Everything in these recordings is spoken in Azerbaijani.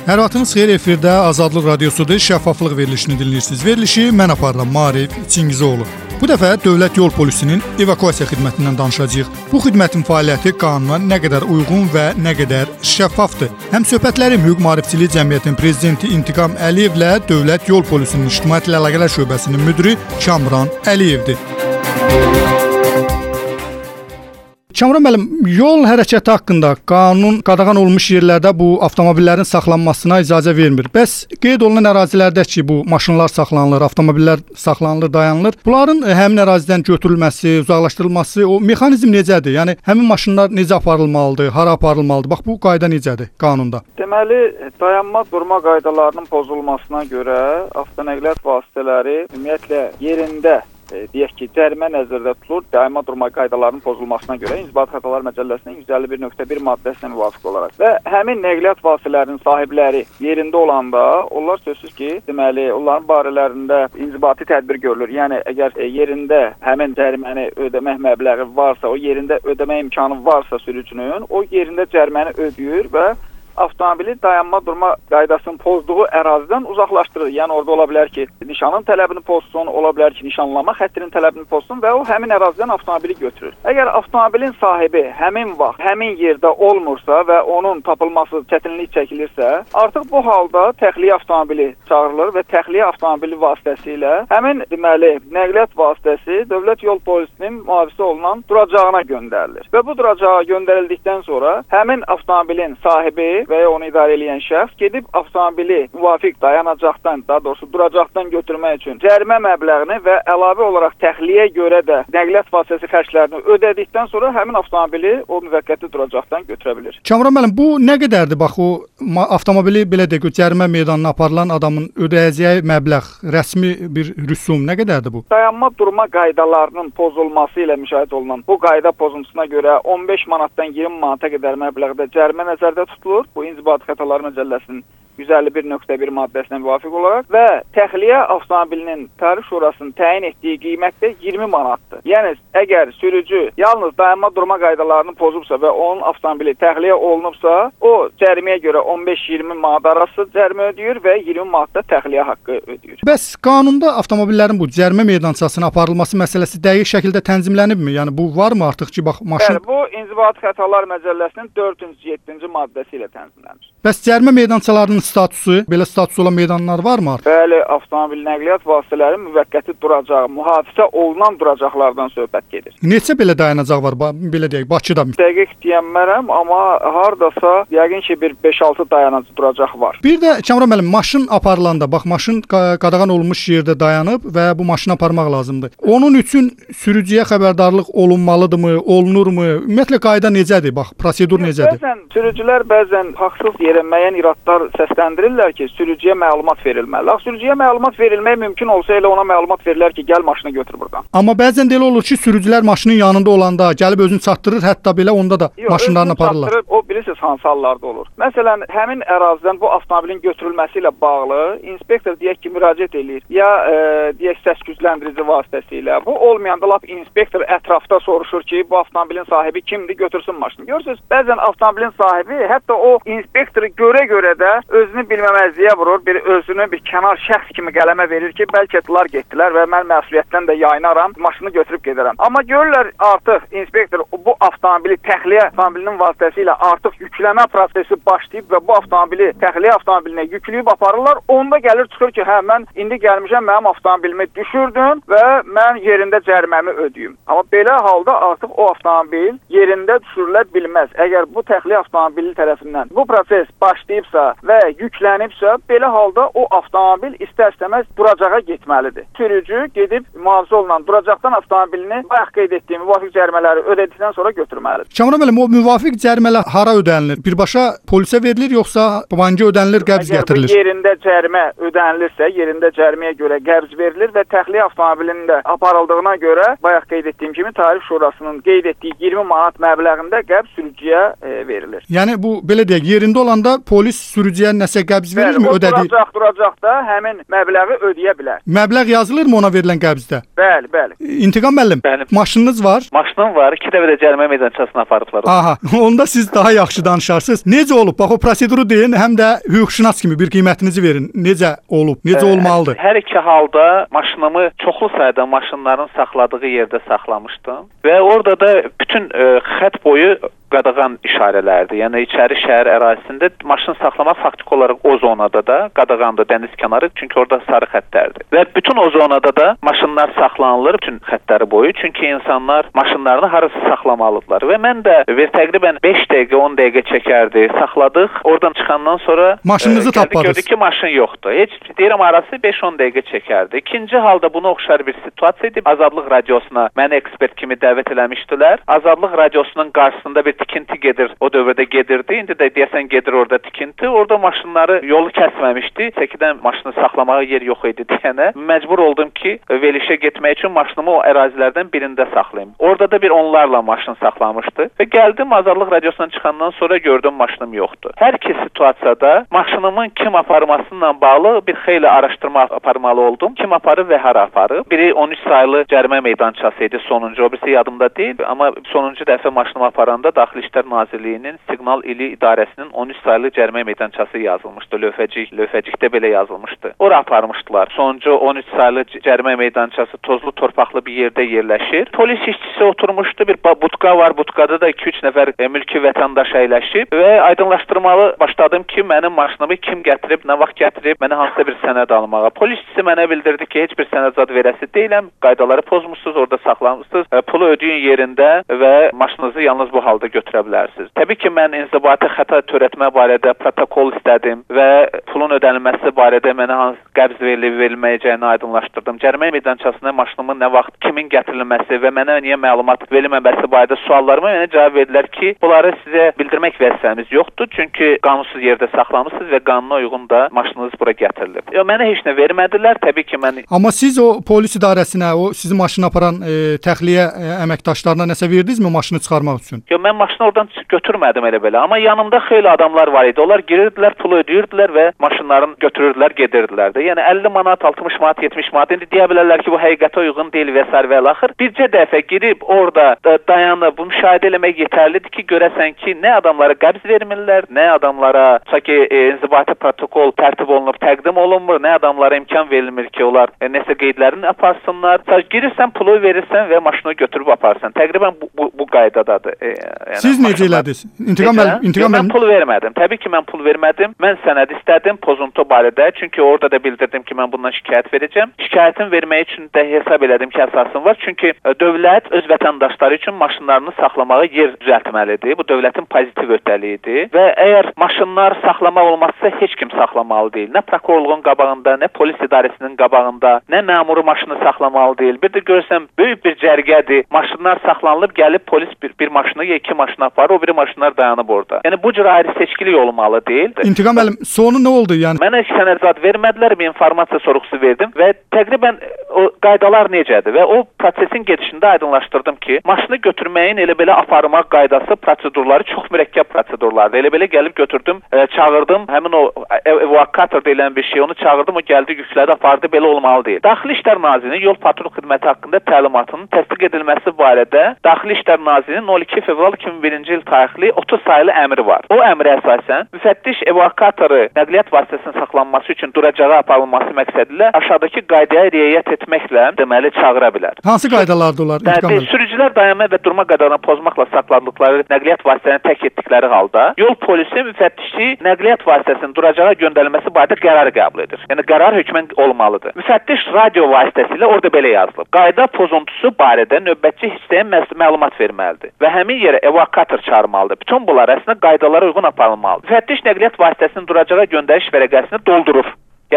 Hər vaxtınız xeyir, efirdə Azadlıq Radiosudur, şəffaflıq verilişini dinləyirsiniz. Verilişi mən aparıram, Maarif Çingizoğlu. Bu dəfə Dövlət Yol Polisinin evakuasiya xidmətindən danışacağıq. Bu xidmətin fəaliyyəti qanuna nə qədər uyğun və nə qədər şəffafdır. Həm söhbətlərim Hüquq Maarifçiliyi Cəmiyyətinin prezidenti İntiqam Əliyevlə Dövlət Yol Polisinin İctimaiyyətlə Əlaqələr şöbəsinin müdiri Kamran Əliyevdir. Kamran müəllim, yol hərəkəti haqqında qanun qadağan olmuş yerlərdə bu avtomobillərin saxlanmasına icazə vermir. Bəs qeyd olunan ərazilərdə ki, bu maşınlar saxlanılır, avtomobillər saxlanılır, dayanılır. Bunların həmin ərazidən götürülməsi, uzaqlaşdırılması, o mexanizm necədir? Yəni həmin maşınlar necə aparılmalıdır, hara aparılmalıdır? Bax bu qayda necədir qanunda? Deməli, dayanma durma qaydalarının pozulmasına görə avtonəqliyyat vasitələri ümumiyyətlə yerində deyək ki, cərimə nəzərdə tutulur, daima durma qaydalarının pozulmasına görə İnzibati Xətalar Məcəlləsinin 151.1 maddəsinə müvafiq olaraq və həmin nəqliyyat vasitələrinin sahibləri yerində olanda, onlar sözsüz ki, deməli, onların barələrində inzibati tədbir görülür. Yəni, əgər yerində həmin cəriməni ödəmək məbləği varsa, o yerində ödəmə imkanı varsa sürücünün, o yerində cəriməni ödəyir və avtomobili dayanma durma qaydasının pozduğu ərazidən uzaqlaşdırır. Yəni orada ola bilər ki, nişanın tələbini pozsun, ola bilər ki, nişanlama xəttinin tələbini pozsun və o həmin ərazidən avtomobili götürür. Əgər avtomobilin sahibi həmin vaxt, həmin yerdə olmursa və onun tapılması çətinlik çəkilirsə, artıq bu halda təxliyə avtomobili çağırılır və təxliyə avtomobili vasitəsilə həmin deməli nəqliyyat vasitəsi Dövlət Yol Polisinin mühafizə olunan duracağına göndərilir. Və bu duracağa göndərildikdən sonra həmin avtomobilin sahibi və ya onu idarə edən şəxs gedib avtomobili müvafiq dayanacaqdan, daha doğrusu duracaqdan götürmək üçün cərimə məbləğini və əlavə olaraq təxliyə görə də nəqliyyat vasitəsi xərclərini ödədikdən sonra həmin avtomobili o müvəqqəti duracaqdan götürə bilir. Kamran müəllim, bu nə qədərdir? Bax o avtomobili belə deyək, cərimə meydanına aparılan adamın ödəyəcəyi məbləğ, rəsmi bir rüsum nə qədərdir bu? Dayanma durma qaydalarının pozulması ilə müşahidə olunan bu qayda pozuntusuna görə 15 manatdan 20 manata qədər məbləğdə cərimə nəzərdə tutulur. Bu İnzibati Xətalar Məcəlləsinin 151.1 maddəsinə müvafiq olaraq və təxliyə avtomobilinin Tarif Şurasının təyin etdiyi qiymət də 20 manatdır. Yəni əgər sürücü yalnız dayanma durma qaydalarını pozubsa və onun avtomobili təxliyə olunubsa, o cəriməyə görə 15-20 manat arası cərimə ödəyir və 20 manat da təxliyə haqqı ödəyir. Bəs qanunda avtomobillərin bu cərimə meydançasına aparılması məsələsi dəqiq şəkildə tənzimlənibmi? Yəni bu varmı artıq ki, bax maşın? Bəli, bu İnzibati Xətalar Məcəlləsinin 407-ci maddəsi ilə tənzimlənir. Bəs cərimə meydançalarının statusu, belə statusu olan meydanlar varmı artıq? Bəli, avtomobil nəqliyyat vasitələri müvəqqəti duracağı, mühafizə olunan duracaqlardan söhbət gedir. Neçə belə dayanacaq var, belə deyək, Bakıda? Dəqiq deyənmərəm, amma hardasa yəqin ki, bir 5-6 dayanacaq duracaq var. Bir də Kamran müəllim, maşın aparılanda, bax maşın qadağan olmuş yerdə dayanıb və bu maşını aparmaq lazımdır. Onun üçün sürücüyə xəbərdarlıq olunmalıdırmı, olunurmu? Ümumiyyətlə qayda necədir? Bax, prosedur necədir? Bəzən sürücülər haqsız yerə müəyyən iradlar səsləndirirlər ki, sürücüyə məlumat verilməli. Sürücüyə məlumat verilmək mümkün olsa elə ona məlumat verilər ki, gəl maşını götür buradan. Amma bəzən də elə olur ki, sürücülər maşının yanında olanda gəlib özünü çatdırır, hətta belə onda da maşınlarını aparırlar. O bilirsiniz hansı hallarda olur. Məsələn, həmin ərazidən bu avtomobilin götürülməsi ilə bağlı inspektor deyək ki, müraciət eləyir. Ya deyək səs gücləndirici vasitəsilə. Bu olmayanda lap inspektor ətrafda soruşur ki, bu avtomobilin sahibi kimdir, götürsün maşını. Görürsüz, bəzən avtomobilin sahibi hətta o inspektoru görə də özünü bilməməzliyə vurur, özünü bir kənar şəxs kimi qələmə verir ki, bəlkə bunlar getdilər və mən məsuliyyətdən də yayınaram, maşını götürüb gedərəm. Amma görürlər artıq inspektor bu avtomobili təxliyə avtomobilinin vasitəsilə artıq yükləmə prosesi başlayıb və bu avtomobili təxliyə avtomobilinə yükləyib aparırlar. Onda gəlir çıxır ki, hə mən indi gəlmişəm, mənim avtomobilimi düşürdün və mən yerində cəriməmi ödəyim. Amma belə halda artıq o avtomobil yerində düşürülə bilməz. Əgər bu təxliyə avtomobili tərəfindən bu proses başlayıbsa və yüklənibsə, belə halda o avtomobil istər-istəməz duracağa getməlidir. Sürücü gedib mühafizə olunan duracaqdan avtomobilini bayaq qeyd etdiyim müvafiq cərimələri ödədikdən sonra götürməlidir. Kamran müəllim, o müvafiq cərimələr hara ödənilir? Birbaşa polisə verilir yoxsa banka ödənilir, qəbz gətirilir? Əgər yerində cərimə ödənilirsə, yerində cəriməyə görə qəbz verilir və təxliyə avtomobilinin də aparıldığına görə bayaq qeyd etdiyim kimi Tarif Şurasının qeyd etdiyi 20 manat məbləğində qəbz sürücüyə verilir. Yəni bu belə deyək, yerində olanda polis sürücüyə müəyyən nəsə qəbz verirmi, ödədiyi? Duracaq da həmin məbləği ödəyə bilər. Məbləğ yazılırmı ona verilən qəbzdə? Bəli, bəli. İntiqam müəllim, maşınınız var? Maşınım var, 2 dəfə də cərimə meydançasına aparıblar. Aha, onda siz daha yaxşı danışarsınız. Necə olub? Bax o proseduru deyin, həm də hüquqşünas kimi bir qiymətinizi verin. Necə olub? Necə olmalıdır? Hər iki halda maşınımı çoxlu sayda maşınların saxladığı yerdə saxlamışdım və orada da bütün xətt boyu qadağan işarələrdir. Yəni içəri şəhər ərazisində maşın saxlamaq faktiki olaraq o zonada da qadağandır, dəniz kənarı, çünki orada sarı xəttlərdir. Və bütün o zonada da maşınlar saxlanılır bütün xəttləri boyu, çünki insanlar maşınlarını harasa saxlamalıdırlar. Və mən də təqribən 5 dəqiqə, 10 dəqiqə çəkərdi, saxladıq. Oradan çıxandan sonra maşınınızı tapmadınız. Gördük ki, maşın yoxdur. Heç deyirəm arası 5-10 dəqiqə çəkərdi. İkinci halda buna oxşar bir situasiya idi. Azadlıq radiosuna məni ekspert kimi dəvət eləmişdilər. Azadlıq radiosunun qarşısında bir tikinti gedir. O dövrdə gedirdi. İndi də deyəsən gedir orada tikinti. Orada maşınları yolu kəsməmişdi. Çəkidən maşını saxlamağa yer yox idi deyənə. Məcbur oldum ki, verilişə getmək üçün maşınımı o ərazilərdən birində saxlayım. Orada da bir onlarla maşın saxlamışdı. Və gəldim Azadlıq radiosundan çıxandan sonra gördüm maşınım yoxdur. Hər iki situasiyada maşınımın kim aparmasıyla bağlı bir xeyli araşdırma aparmalı oldum. Kim aparıb və hara aparıb? Biri 13 saylı cərimə meydançası idi sonuncu. O birisi yadımda deyil. Amma sonuncu dəfə maşınımı aparanda Daxili İşlər Nazirliyinin Siqnal İli İdarəsinin 13 saylı cərimə meydançası yazılmışdı. Lövhəcikdə belə yazılmışdı. Ora aparmışdılar. Sonuncu 13 saylı cərimə meydançası tozlu torpaqlı bir yerdə yerləşir. Polis işçisi oturmuşdu. Bir butka var. Butkada da 2-3 nəfər mülki vətəndaş əyləşib və aydınlaşdırmalı başladım ki, mənim maşınımı kim gətirib, nə vaxt gətirib, mənə hansısa bir sənəd almağa. Polis işçisi mənə bildirdi ki, heç bir sənəd zad verəsi deyiləm. Qaydaları pozmusunuz, orada saxlamısınız. Pulu ödəyin yerində və maşınınızı yalnız bu halda götürə bilərsiniz. Təbii ki, mən inzibati xəta törətmə barədə protokol istədim və pulun ödənilməsi barədə mənə hansı qəbz verilməyəcəyini aydınlaşdırdım. Cərimə meydançasına maşınımın nə vaxt kimin gətirilməsi və mənə niyə məlumat verilməməsi barədə suallarıma mənə cavab verdilər ki, bunları sizə bildirmək vəzifəmiz yoxdur, çünki qanunsuz yerdə saxlamısınız və qanuna uyğun da maşınınız bura gətirilib. Mənə heç nə vermədilər, təbii ki, mən... Amma siz o polis idarəsinə, o sizi maşını aparan təxliyə əməkdaşlarına nəsə verdinizmi maşını çıxarmaq üçün? Yox, mən maşını oradan götürmədim elə belə, amma yanımda xeyli adamlar var idi. Onlar girirdilər, pulu ödəyirdilər və maşınlarını götürürdülər, gedirdilər də. Yəni 50 manat, 60 manat, 70 manat. İndi deyə bilərlər ki, bu həqiqətə uyğun deyil və s. və axır. Bircə dəfə girib orada dayanıb, bu müşahidə eləmək yetərlidir ki, görəsən ki, nə adamlara qəbz vermirlər, nə adamlara inzibati protokol tərtib olunub, təqdim olunmur, nə adamlara imkan verilmir ki, onlar nəsə qeydlərini aparsınlar. Girirsən, pulu verirsən və maşını götürüb aparsan. Təqribən bu qaydadadır. Yəni, siz necə elədiniz? Mən pul vermədim. Təbii ki, mən pul vermədim. Mən sənəd istədim pozuntu barədə. Çünki orada da bildirdim ki, mən bundan şikayət verəcəm. Şikayətimi vermək üçün də hesab elədim ki, əsasım var. Çünki dövlət öz vətəndaşları üçün maşınlarını saxlamağa yer düzəltməlidir. Bu dövlətin pozitiv öhdəliyidir. Və əgər maşınlar saxlamaq olmazsa heç kim saxlamalı deyil. Nə prokurorluğun qabağında, nə polis idarəsinin qabağında, nə məmuru maşını saxlamalı deyil. Bir də görürsən, böyük bir cərgədir. Maşınlar saxlanılıb, gəlib polis bir maşını ya 2 maşını aparır, o biri maşınlar dayanıb orada. Yəni bu cür ayrı-seçkilik olmalı deyil. İntiqam müəllim, sonu nə oldu? Yəni mənə sənəd zad vermədilər, bir informasiya sorğusu verdim və təqribən o qaydalar necədir və o prosesin gedişində aydınlaşdırdım ki, maşını götürməyin elə belə aparmaq qaydası, prosedurları çox mürəkkəb prosedurlardır. Elə belə gəlib götürdüm, çağırdım, həmin o evakuator deyilən bir şey, onu çağırdım, o gəldi, yüklədi, apardı, belə olmalı deyil. Daxili İşlər Nazirliyinin yol patrul xidməti haqqında təlimatının təsdiq edilməsi barədə Daxili İşlər Nazirliyinin 12 fevral 2001-ci il tarixli 30 saylı əmri var. O əmrə əsasən müfəttiş evakuatoru nəqliyyat vasitəsinin saxlanması üçün duracağa aparılması məqsədilə aşağıdakı qaydaya riayət etməklə deməli çağıra bilər. Hansı qaydalardır onlar? Sürücülər dayanma və durma qaydalarını pozmaqla saxladıqları nəqliyyat vasitəsini tərk etdikləri halda yol polisi müfəttişi nəqliyyat vasitəsinin duracağa göndərilməsi barədə qərar qəbul edir. Yəni qərar hökmən olmalıdır. Müfəttiş radio vasitəsilə orada belə yazılıb. Qayda pozuntusu barədə növbətçi hissəyə məlumat verməlidir və həmin yerə evakuator çağırmalıdır. Bütün bunlar əslində qaydalara uyğun aparılmalıdır. Müfəttiş nəqliyyat vasitəsinin duracağa göndəriş vərəqəsini doldurur. Yəni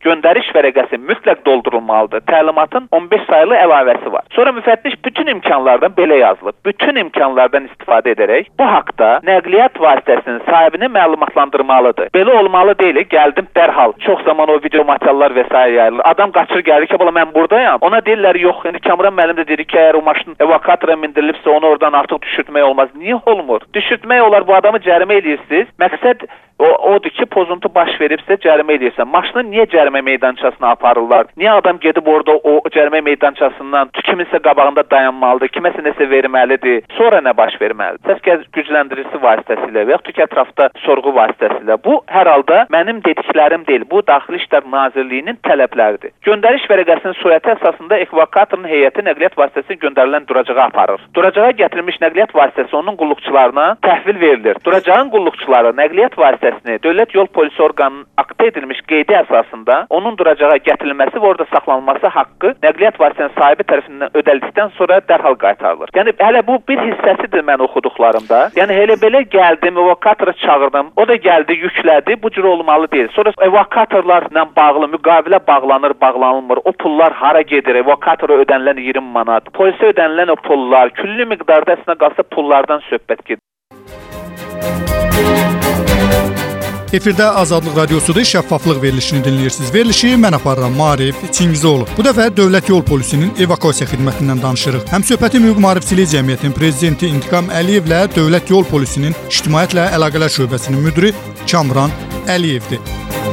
göndəriş vərəqəsi mütləq doldurulmalıdır. Təlimatın 15 sayılı əlavəsi var. Sonra müfəttiş bütün imkanlardan belə yazılıb. Bütün imkanlardan istifadə edərək bu haqda nəqliyyat vasitəsinin sahibini məlumatlandırmalıdır. Belə olmalı deyil. Gəldim dərhal. Çox zaman o video materiallar və s. yayılır. Adam qaçır gəlir ki, bala mən buradayam. Ona deyirlər yox. İndi Kamran müəllim də dedi ki, əgər o maşın evakuatora mindirilibsə onu oradan artıq düşürtmək olmaz. Niyə olmur? Düşürtmək olar, bu adamı cərimə edirsiniz. Məqsəd odur ki, pozuntu baş veribsə cərimə edirsən. Maşını niyə cərimə meydançasına aparırlar? Niyə adam gedib orada o cərimə meydançasından kiminsə qabağında dayanmalıdır, kiməsə nəsə verməlidir? Sonra nə baş verməlidir? Səs gücləndiricisi vasitəsilə və yaxud ki, ətrafda sorğu vasitəsilə. Bu hər halda mənim dediklərim deyil. Bu Daxili İşlər Nazirliyinin tələbləridir. Göndəriş vərəqəsinin surəti əsasında evakuatorun heyəti nəqliyyat vasitəsini göndərilən duracağa aparır. Duracağa gətirilmiş nəqliyyat vasitəsi onun qulluqçularına təhvil verilir. Duracağın qulluqçuları nəqliyyat vasitəsini Dövlət Yol Polisi orqanının akta edilmiş qeydi əsasında onun duracağa gətirilməsi və orada saxlanılması haqqı nəqliyyat vasitəsinin sahibi tərəfindən ödəldikdən sonra dərhal qaytarılır. Yəni hələ bu bir hissəsidir mən oxuduqlarımda. Yəni elə belə gəldim, evakuatoru çağırdım. O da gəldi, yüklədi. Bu cür olmalı deyil. Sonra evakuatorlarla bağlı müqavilə bağlanır, bağlanılmır. O pullar hara gedir? Evakuatora ödənilən 20 manat, polisə ödənilən o pullar, küllü miqdarda əslində qalsa pullardan söhbət gedir. Efirdə Azadlıq Radiosudur, şəffaflıq verilişini dinləyirsiniz. Verilişi mən aparıram, Maarif Çingizoğlu. Bu dəfə Dövlət Yol Polisinin evakuasiya xidmətindən danışırıq. Həmsöhbəti Hüquq Maarifçilik Cəmiyyətinin prezidenti İntiqam Əliyevlə Dövlət Yol Polisinin İctimaiyyətlə Əlaqələr şöbəsinin müdiri Kamran Əliyevdir.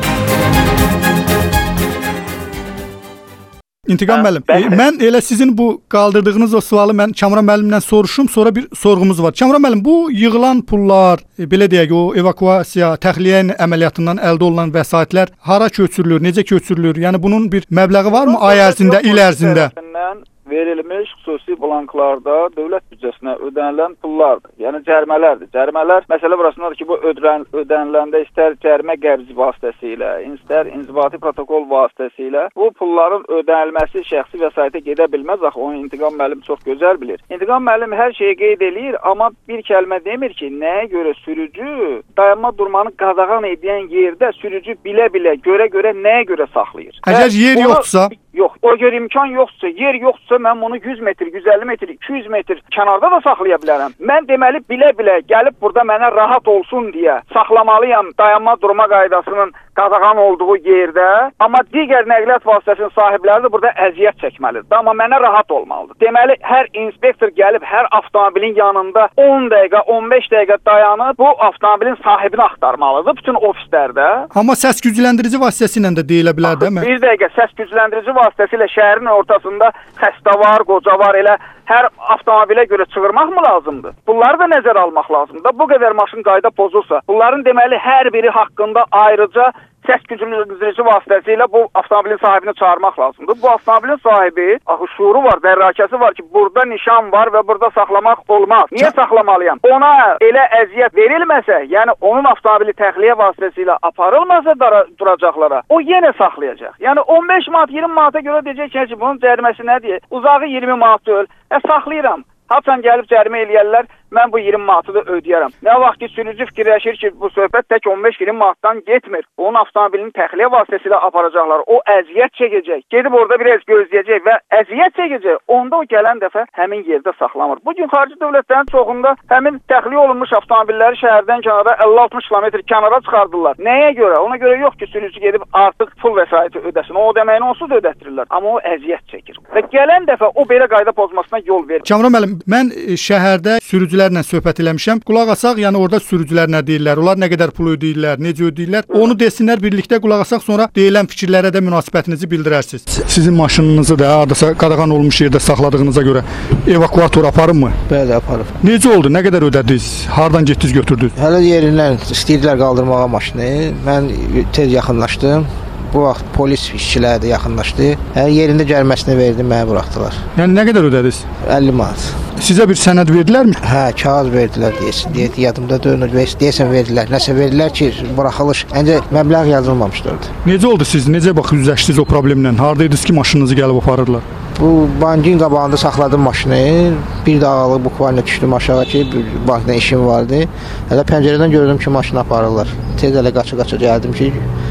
İntiqam müəllim, mən elə sizin bu qaldırdığınız o sualı mən Kamran müəllimdən soruşum, sonra bir sorğumuz var. Kamran müəllim, bu yığılan pullar, belə deyək, o evakuasiya, təxliyə əməliyyatından əldə olunan vəsaitlər hara köçürülür, necə köçürülür? Yəni bunun bir məbləği varmı ay ərzində, il ərzində? Verilmiş xüsusi blanklarda dövlət büdcəsinə ödənilən pullardır. Yəni cərimələrdir. Cərimələr məsələ burasındadır ki, bu ödəniləndə istər cərimə qəbzi vasitəsilə, istər inzibati protokol vasitəsilə bu pulların ödənilməsi şəxsi vəsaitə gedə bilməz. Axı onu İntiqam müəllim çox gözəl bilir. İntiqam müəllim hər şeyi qeyd eləyir, amma bir kəlmə demir ki, nəyə görə sürücü dayanma durmanı qadağan edən yerdə sürücü bilə-bilə, görə-görə nəyə görə saxlayır? Əgər yer yoxsa? Yox, o görə imkan yoxsa, yer yoxsa mən bunu 100 metr, 150 metr, 200 metr kənarda da saxlaya bilərəm. Mən deməli bilə-bilə gəlib burada mənə rahat olsun deyə saxlamalıyam dayanma durma qaydasının qadağan olduğu yerdə, amma digər nəqliyyat vasitəsinin sahibləri də burada əziyyət çəkməlidir. Amma mənə rahat olmalıdır. Deməli, hər inspektor gəlib hər avtomobilin yanında 10 dəqiqə, 15 dəqiqə dayanıb bu avtomobilin sahibini axtarmalıdır bütün ofislərdə. Amma səs gücləndirici vasitəsi ilə də deyilə bilər, deyilmi? Bir dəqiqə, səs gücləndirici vasitəsilə şəhərin ortasında xəstə var, qoca var, elə hər avtomobilə görə çığırmaq mı lazımdır? Bunları da nəzərə almaq lazımdır. Bu qədər maşın qayda pozulsa, bunların deməli hər biri haqqında ayrıca səs gücləndirici vasitəsilə bu avtomobilin sahibini çağırmaq lazımdır. Bu avtomobilin sahibi, axı şuuru var, dərrakəsi var ki, burada nişan var və burada saxlamaq olmaz. Niyə saxlamalıyam? Ona elə əziyyət verilməsə, yəni onun avtomobili təxliyə vasitəsilə aparılmasa duracaqlara, o yenə saxlayacaq. Yəni 15 manat, 20 manata görə deyəcək ki, bunun cəriməsi nədir? Uzağı 20 manat deyil, saxlayıram. Haçan gəlib cərimə eləyərlər, mən bu 20 manatı da ödəyərəm. Nə vaxt ki, sürücü fikirləşir ki, bu söhbət tək 15-20 manatdan getmir. Onun avtomobilini təxliyə vasitəsilə aparacaqlar. O əziyyət çəkəcək. Gedib orada biraz gözləyəcək və əziyyət çəkəcək. Onda o gələn dəfə həmin yerdə saxlamır. Bugün xarici dövlətlərin çoxunda həmin təxliyə olunmuş avtomobilləri şəhərdən kənara 50-60 kilometr kənara çıxardırlar. Nəyə görə? Ona görə yox ki, sürücü gedib artıq pul vəsaiti ödəsin. O deməyini onsuz ödətdirirlər. Amma o əziyyət çəkir. Və gələn dəfə o belə qayda pozmasına yol verir. Kamran müəllim, mən şəhərdə sürücülərlə söhbət eləmişəm. Qulaq asaq, yəni orada sürücülər nə deyirlər, onlar nə qədər pul ödəyirlər, necə ödəyirlər. Onu desinlər, birlikdə qulaq asaq, sonra deyilən fikirlərə də münasibətinizi bildirərsiniz. Sizin maşınınızı da hardasa qadağan olmuş yerdə saxladığınıza görə evakuator aparırmı? Bəli, aparır. Necə oldu? Nə qədər ödədiniz? Hardan getdiniz, götürdünüz? Hələ yerindən istəyirdilər qaldırmağa maşını. Mən tez yaxınlaşdım. Bu vaxt polis işçiləri də yaxınlaşdı. Hər yerində cəriməsini verdim, məni buraxdılar. Yəni nə qədər ödədiniz? 50 manat. Sizə bir sənəd verdilərmi? Hə, kağız verdilər deyəsən. Yadımda dönür, deyəsən verdilər. Nəsə verdilər ki, buraxılış. Ancaq məbləğ yazılmamışdı orada. Necə oldu siz? Necə üzləşdiniz o problemlə? Hardaydınız ki, maşınınızı gəlib aparırlar? Bu bankın qabağında saxladım maşını. Bir dağılıq bukvalına düşdüm aşağı ki, bankda işim vardı. Hələ pəncərədən gördüm ki, maşını aparırlar. Tez elə qaça gəldim ki,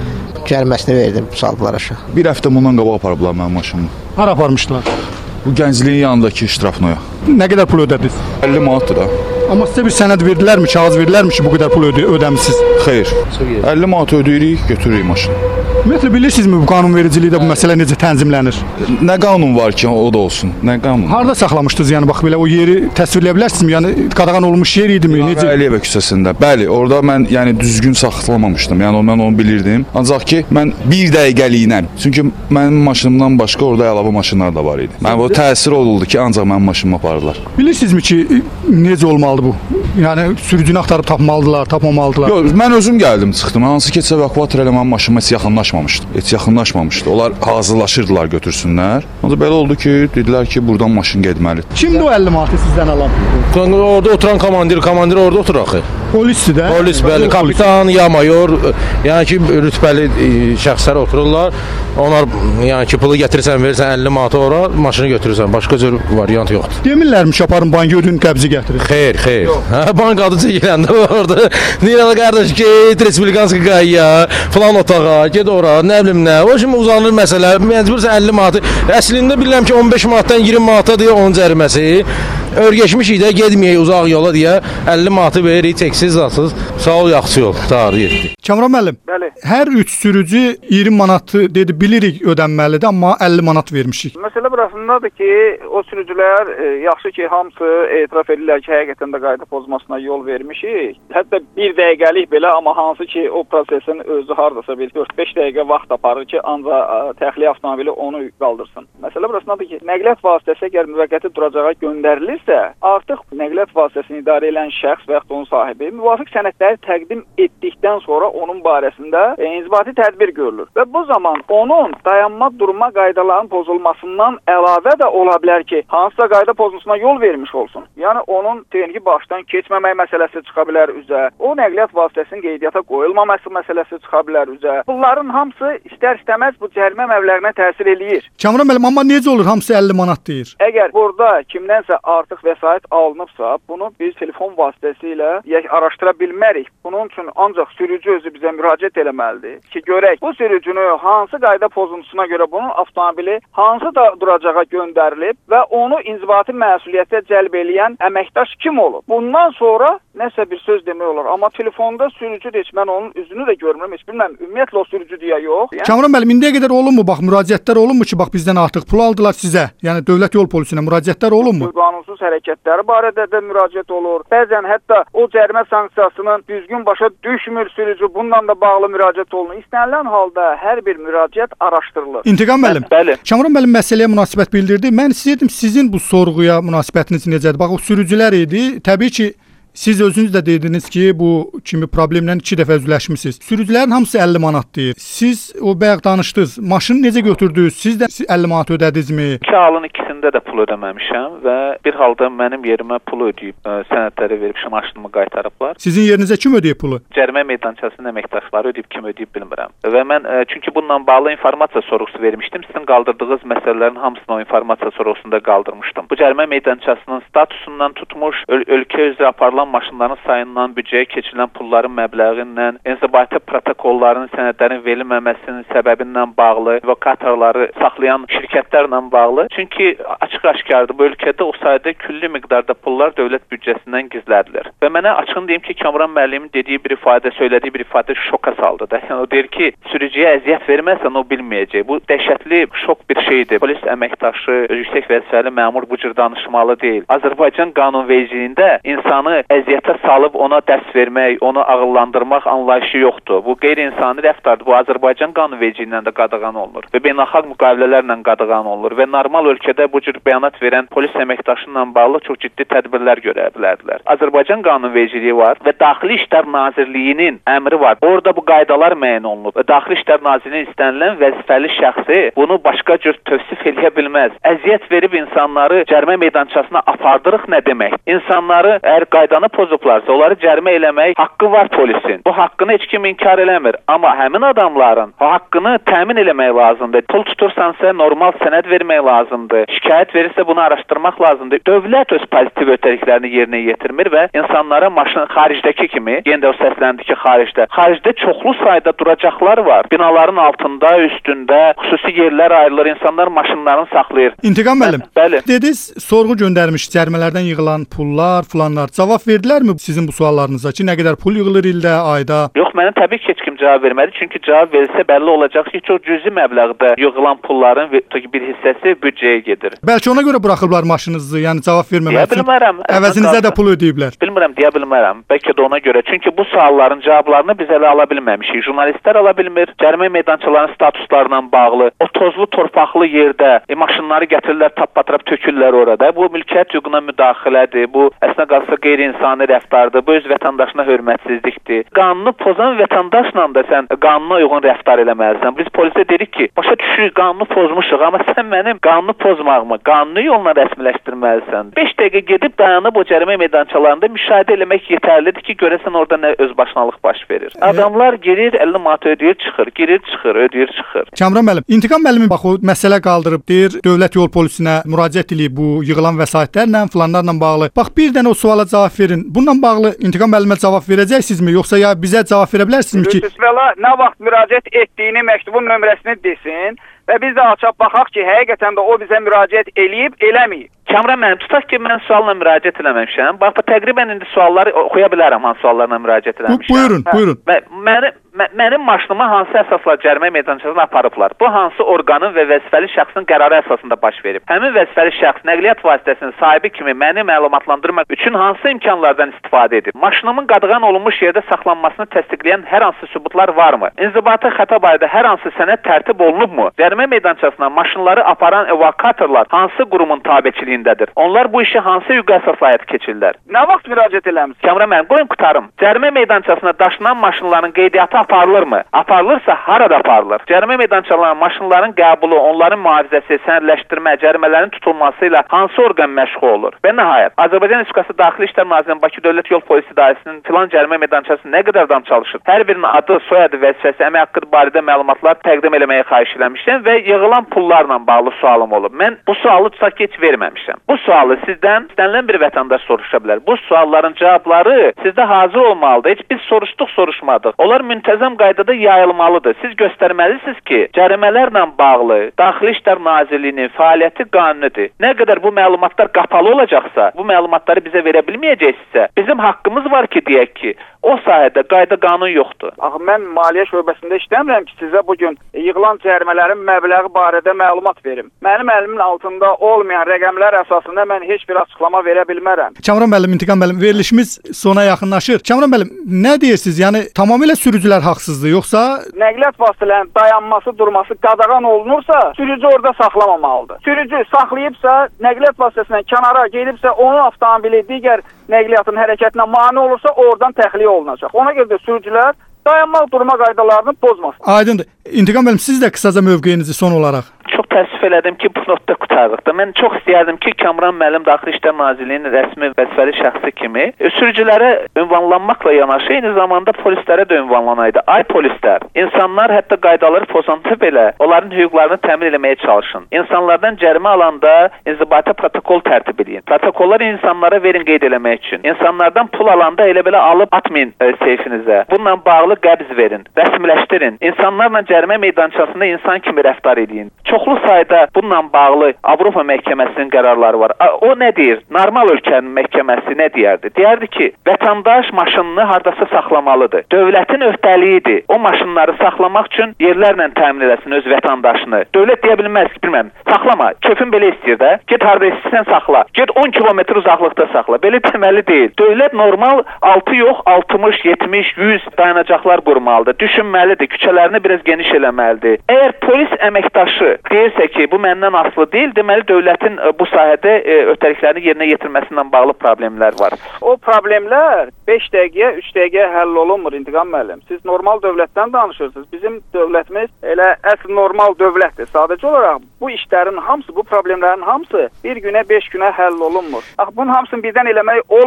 cəriməsini verdim, saldılar aşağı. Bir həftə bundan qabaq aparıblar mənim maşınımı. Hara aparmışdılar? Bu Gəncliyin yanındakı iştirafnoya. Nə qədər pul ödədiniz? 50 manatdır da. Amma sizə bir sənəd verdilərmi, kağız verdilərmi ki, bu qədər pul ödəmisiniz? Xeyr. 50 manat ödəyirik, götürürük maşını. Ümumiyyətlə bilirsinizmi bu qanunvericilikdə bu məsələ necə tənzimlənir? Nə qanun var ki, o da olsun? Nə qanun? Harda saxlamışdınız, yəni bax belə o yeri təsvirləyə bilərsinizmi? Yəni qadağan olunmuş yer idimi? Necə? Əliyevə küçəsində. Bəli, orada mən yəni düzgün saxlamamışdım. Yəni mən onu bilirdim. Ancaq ki, mən bir dəqiqəliyinə, çünki mənim maşınımdan başqa orada əlavə maşınlar da var idi. Mən bu təsir oldu ki, ancaq mənim maşınımı apardılar. Bilirsinizmi ki, necə olmalıdır bu? Yəni sürücünü axtarıb tapmalıdılar, tapmamalıdılar. Yox, mən özüm gəldim, çıxdım. Hansı ki, evakuator elə mənim maşınıma heç yaxınlaşmamışdı. Onlar hazırlaşırdılar götürsünlər. Ancaq belə oldu ki, dedilər ki, buradan maşın getməlidir. Kimdir o 50 manatı sizdən alan? Orada oturan komandir orada oturur axı. Polisdir də? Polis, bəli, kapitan, ya mayor, yəni ki, rütbəli şəxslər otururlar. Onlar, yəni ki, pulu gətirirsən, verirsən 50 manatı ora, maşını götürürsən. Başqa cür variant yoxdur. Demirlərmi ki, aparın banka ödün, qəbzi gətirin? Xeyr. Bank adı çəkiləndə orada. Deyirlər, qardaş, get Respublikanski qayya, falan otağa, get ora, nə bilim nə. O şimdi uzanır məsələ, məcbursən 50 manatı. Əslində bilirəm ki, 15 manatdan 20 manata deyə onun cəriməsi. Örgeçmişik də getməyək uzaq yola deyə 50 manatı veririk, teksiz zatsız. Sağ ol, yaxşı yol. Tarih etdi. Kamran müəllim, Bəli. hər 3 sürücü 20 manatı dedi, bilirik ödənməlidir, amma 50 manat vermişik. Məsələ burasındadır ki, o sürücülər yaxşı ki, hamısı etiraf edirlər ki, həqiqətən də qayda pozmasına yol vermişik. Hətta bir dəqiqəlik belə, amma hansı ki, o prosesin özü hardasa bir 4-5 dəqiqə vaxt aparır ki, ancaq təxliyə avtomobili onu qaldırsın. Məsələ burasındadır ki, nəqliyyat vasitəsi əgər müvəqqəti duracağa göndərilirsə, artıq nəqliyyat vasitəsini idarə edən şəxs və yaxud da onun sahibi müvafiq sənədləri təqdim etdikdən sonra onun barəsində inzibati tədbir görülür. Və bu zaman onun dayanma durma qaydalarının pozulmasından əlavə də ola bilər ki, hansısa qayda pozulmasına yol vermiş olsun. Yəni onun texniki başdan keçməmək məsələsi çıxa bilər üzə. O nəqliyyat vasitəsinin qeydiyyata qoyulmaması məsələsi çıxa bilər üzə. Bunların hamısı istər-istəməz bu cərimə məbləğinə təsir eləyir. Kamran müəllim, amma necə olur hamısı 50 manat deyir? Əgər burada kimdənsə artıq vəsait alınıbsa, bunu biz telefon vasitəsilə araşdıra bilmərik. Bunun üçün ancaq sürücü özü bizə müraciət eləməlidir ki, görək bu sürücünü hansı qayda pozuntusuna görə bunun avtomobili hansı da duracağa göndərilib və onu inzibati məsuliyyətə cəlb eləyən əməkdaş kim olub? Bundan sonra nəsə bir söz demək olar. Amma telefonda sürücü heç mən onun üzünü də görmürəm, heç bilməm. Ümumiyyətlə o sürücü deyə yox. Kamran müəllim, indiyə qədər olunmu? Bax, müraciətlər olunmu ki, bax bizdən artıq pul aldılar sizə? Yəni dövlət yol polisinə müraciətlər olunmu? Qanunsuz hərəkətləri barədə də müraciət olur. Bəzən hətta o cərimə sanksiyasının düzgün başa düşmür sürücü, bununla da bağlı müraciət olunur. İstənilən halda hər bir müraciət araşdırılır. İntiqam müəllim. Bəli. Kamran müəllim məsələyə münasibət bildirdi. Mən istəyirdim sizin bu sorğuya münasibətiniz necədir? Bax, o sürücülər idi. Təbii ki, siz özünüz də dediniz ki, bu kimi problemlə 2 dəfə üzləşmisiniz. Sürücülərin hamısı 50 manat deyir. Siz o bayaq danışdınız. Maşını necə götürdünüz? Siz də 50 manat ödədinizmi? İki halın ikisində də pul ödəməmişəm və bir halda mənim yerimə pul ödəyib sənədləri verib maşınımı qaytarıblar. Sizin yerinizə kim ödəyib pulu? Cərimə meydançasının əməkdaşları ödəyib, kim ödəyib bilmirəm. Və mən çünki bununla bağlı informasiya sorğusu vermişdim. Sizin qaldırdığınız məsələlərin hamısını o informasiya sorğusunda qaldırmışdım. Bu cərimə meydançasının statusundan tutmuş, ölkə üzrə aparılan maşınların sayından, büdcəyə keçirilən pulların məbləğindən, inzibati protokolların, sənədlərin verilməməsinin səbəbindən bağlı, evakuatorları saxlayan şirkətlərlə bağlı. Çünki açıq-aşkardır, bu ölkədə o sayda külli miqdarda pullar dövlət büdcəsindən gizlədilir. Və mənə açığını deyim ki, Kamran müəllimin dediyi bir ifadə, söylədiyi bir ifadə şoka saldı da. Yəni o deyir ki, sürücüyə əziyyət verməsən o bilməyəcək. Bu dəhşətli şok bir şeydir. Polis əməkdaşı, yüksək vəzifəli məmur bu cür danışmalı deyil. Azərbaycan qanunvericiliyində insanı əziyyətə salıb ona dərs vermək, onu ağıllandırmaq anlayışı yoxdur. Bu qeyri-insani rəftardır. Bu Azərbaycan qanunvericiliyindən də qadağan olunur və beynəlxalq müqavilələrlə qadağan olunur və normal ölkədə bu cür bəyanat verən polis əməkdaşı ilə bağlı çox ciddi tədbirlər görə bilərdilər. Azərbaycan qanunvericiliyi var və Daxili İşlər Nazirliyinin əmri var. Orada bu qaydalar müəyyən olunub və Daxili İşlər Nazirliyinin istənilən vəzifəli şəxsi bunu başqa cür tövsif eləyə bilməz. Əziyyət verib insanları cərimə meydançasına apardırıq nə demək? İnsanları əgər qayda qaydanı pozublarsa, onları cərimə eləmək haqqı var polisin. Bu haqqını heç kim inkar eləmir. Amma həmin adamların haqqını təmin eləmək lazımdır. Pul tutursansa normal sənəd vermək lazımdır. Şikayət verirsə bunu araşdırmaq lazımdır. Dövlət öz pozitiv ötəriklərini yerinə yetirmir və insanlara maşın xaricdəki kimi, yenə də o səsləndi ki, xaricdə çoxlu sayda duracaqlar var. Binaların altında, üstündə xüsusi yerlər ayrılır, insanlar maşınlarını saxlayır. İntiqam müəllim, bəli. Dediniz, sorğu göndərmiş cərimələrdən yığılan pullar, filanlar. Cavab verdilərmi sizin bu suallarınıza ki, nə qədər pul yığılır ildə, ayda? Yox, mənə təbii ki, heç kim cavab vermədi. Çünki cavab verilsə bəlli olacaq ki, çox cüzi məbləğdə yığılan pulların bir hissəsi büdcəyə gedir. Bəlkə ona görə buraxıblar maşınınızı, yəni cavab verməmək üçün. Bilmərəm. Əvəzinizə də pul ödəyiblər. Bilmirəm, deyə bilmərəm. Bəlkə də ona görə. Çünki bu sualların cavablarını biz elə ala bilməmişik. Jurnalistlər ala bilmir. Cərimə meydançalarının statuslarla bağlı, o tozlu, torpaqlı yerdə maşınları gətirirlər, tappatrap tökürlər orada. Bu mülkiyyət hüququna müdaxilədir. Bu əslində qalsa qeyri-insani rəftardır. Bu öz vətəndaşına hörmətsizlikdir. Qanunu pozan vətəndaşla da sən qanuna uyğun rəftar eləməlisən. Biz polisə dedik ki, başa düşürük, qanunu pozmuşuq, amma sən mənim qanunu pozmağımı qanuni yolla rəsmiləşdirməlisən. 5 dəqiqə gedib dayanıb o cərimə meydançalarında müşahidə eləmək yetərlidir ki, görəsən orada nə özbaşınalıq baş verir. Adamlar girir, 50 manat ödəyir, çıxır, girir, çıxır, ödəyir, çıxır. Kamran müəllim, İntiqam müəllimi bax o məsələ qaldırıb deyir, dövlət yol polisinə müraciət edib bu yığılan vəsaitlərlə, filanlarla bağlı. Bax bir dənə o suala cavab verin. Bununla bağlı İntiqam müəllimə cavab verəcəksinizmi, yoxsa ya bizə cavab verə bilərsinizmi ki, Vəla nə vaxt müraciət etdiyini, məktubun nömrəsini desin və biz də açıb baxaq ki, həqiqətən də o bizə müraciət eləyib, eləməyib. Kamran müəllim, tutaq ki, mən sualla müraciət eləməmişəm. Bax, təqribən indi sualları oxuya bilərəm, hansı suallarla müraciət eləmişəm. Buyurun. Mənim maşınıma hansı əsasla cərimə meydançasına aparıblar? Bu hansı orqanın və vəzifəli şəxsin qərarı əsasında baş verib? Həmin vəzifəli şəxs nəqliyyat vasitəsinin sahibi kimi məni məlumatlandırmaq üçün hansı imkanlardan istifadə edib? Maşınımın qadağan olunmuş yerdə saxlanmasını təsdiqləyən hər hansı sübutlar varmı? İnzibati xəta barədə hər hansı sənəd tərtib olunubmu? Cərimə meydançasına maşınları aparan evakuatorlar hansı qurumun tabeçiliyindədir? Onlar bu işi hansı hüquqi əsasla həyata keçirirlər? Nə vaxt müraciət eləmisiniz? Kamran müəllim, qoyun qutarım. Cərimə meydançasına daşınan maşınların qeydiyyatı aparılırmı? Aparılırsa harada aparılır? Cərimə meydançalarının maşınların qəbulu, onların mühafizəsi, sənədləşdirmə, cərimələrin tutulması ilə hansı orqan məşğul olur? Və nəhayət, Azərbaycan Respublikası Daxili İşlər Nazirliyinin Bakı Dövlət Yol Polisi İdarəsinin filan cərimə meydançası nə qədər adam çalışır? Hər birinin adı, soyadı, vəzifəsi, əmək haqqı barədə məlumatlar təqdim eləməyi xahiş eləmişəm və yığılan pullarla bağlı sualım olub. Mən bu sualı tutaq ki, heç verməmişəm. Bu sualı sizdən istənilən bir vətəndaş soruşa bilər. Bu sualların cavabları sizdə hazır olmalıdır. Heç biz soruşmadıq. Onlar müntəzəm qaydada yayılmalıdır. Siz göstərməlisiniz ki, cərimələrlə bağlı Daxili İşlər Nazirliyinin fəaliyyəti qanunidir. Nə qədər bu məlumatlar qapalı olacaqsa, bu məlumatları bizə verə bilməyəcəksə, bizim haqqımız var ki, deyək ki, o sahədə qayda qanun yoxdur. Axı mən maliyyə şöbəsində işləmirəm ki, sizə bugün yığılan cərimələrin məbləği barədə məlumat verim. Mənim əlimin altında olmayan rəqəmlər əsasında mən heç bir açıqlama verə bilmərəm. Kamran müəllim, İntiqam müəllim, verilişimiz sona yaxınlaşır. Kamran müəllim, nə deyirsiniz? Yəni tamamilə sürücülər haqsızdır, yoxsa nəqliyyat vasitələrinin dayanması, durması qadağan olunursa, sürücü orada saxlamamalıdır. Sürücü saxlayıbsa, nəqliyyat vasitəsindən kənara gedibsə, onun avtomobili digər nəqliyyatın hərəkətinə mane olursa, oradan təxliyə olunacaq. Ona görə də sürücülər dayanmaq, durma qaydalarını pozmasın. Aydındır. İntiqam müəllim, siz də qısaca mövqeyinizi son olaraq. Çox təəssüf elədim ki, bu notda qurtardıq. Mən çox istəyərdim ki, Kamran müəllim Daxili İşlər Nazirliyinin rəsmi vəzifəli şəxsi kimi sürücülərə ünvanlanmaqla yanaşı eyni zamanda polislərə də ünvanlanaydı. Ay polislər, insanlar hətta qaydaları pozanda belə onların hüquqlarını təmin etməyə çalışın. İnsanlardan cərimə alanda inzibati protokol tərtib edin. Protokollar insanlara verin qeyd eləmək üçün. İnsanlardan pul alanda elə-belə alıb atmayın seyfinizə. Bununla bağlı qəbz verin, rəsmiləşdirin. İnsanlarla cərimə meydançasında insan kimi rəftar edin. Çoxlu sayda bununla bağlı Avropa məhkəməsinin qərarları var. O nə deyir? Normal ölkənin məhkəməsi nə deyərdi? Deyərdi ki, vətəndaş maşınını hardasa saxlamalıdır. Dövlətin öhdəliyidir. O maşınları saxlamaq üçün yerlərlə təmin eləsin öz vətəndaşını. Dövlət deyə bilməz ki, bilməm, saxlama. Kefin belə istəyir də. Get harda istəyirsən saxla. Get 10 kilometr uzaqlıqda saxla. Belə deməli deyil. Dövlət normal 6 yox, 60, 70, 100 dayanacaqlar qurmalıdır. Düşünməlidir. Küçələrini biraz geniş eləməlidir. Əgər polis əməkdaşı deyirsə ki, bu məndən asılı deyil, deməli dövlətin bu sahədə ötəriklərini yerinə yetirməsindən bağlı problemlər var. O problemlər 5 dəqiqəyə, 3 dəqiqəyə həll olunmur İntiqam müəllim. Siz normal dövlətdən danışırsınız. Bizim dövlətimiz elə əsl normal dövlətdir. Sadəcə olaraq bu işlərin hamısı, bu problemlərin hamısı bir günə, 5 günə həll olunmur. Bunun hamısını birdən eləmək olmur.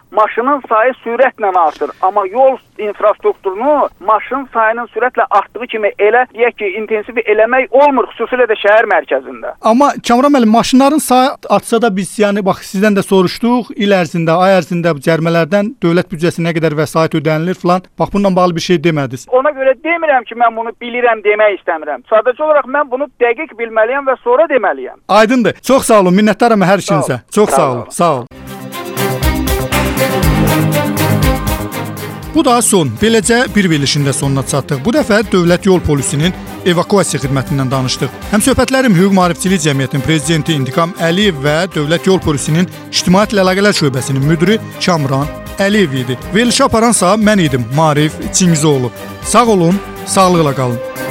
maşının sayı sürətlə artır, amma yol infrastrukturunu maşın sayının sürətlə artdığı kimi elə deyək ki, intensiv eləmək olmur, xüsusilə də şəhər mərkəzində. Amma Kamran müəllim, maşınların sayı artsa da biz, yəni bax sizdən də soruşduq, il ərzində, ay ərzində bu cərimələrdən dövlət büdcəsinə nə qədər vəsait ödənilir filan. Bax bununla bağlı bir şey demədiniz. Ona görə demirəm ki, mən bunu bilirəm demək istəmirəm. Sadəcə olaraq mən bunu dəqiq bilməliyəm və sonra deməliyəm. Aydındır. Çox sağ olun. Minnətdaram hər ikinizə. Çox sağ olun. Sağ olun. Bu da son. Beləcə bir verilişində sonuna çatdıq. Bu dəfə Dövlət Yol Polisinin evakuasiya xidmətindən danışdıq. Həmsöhbətlərim Hüquq Maarifçilik Cəmiyyətinin prezidenti İntiqam Əliyev və Dövlət Yol Polisinin İctimaiyyətlə Əlaqələr şöbəsinin müdiri Kamran Əliyev idi. Verilişi aparansa mən idim, Maarif Çingizoğlu. Sağ olun, sağlıqla qalın.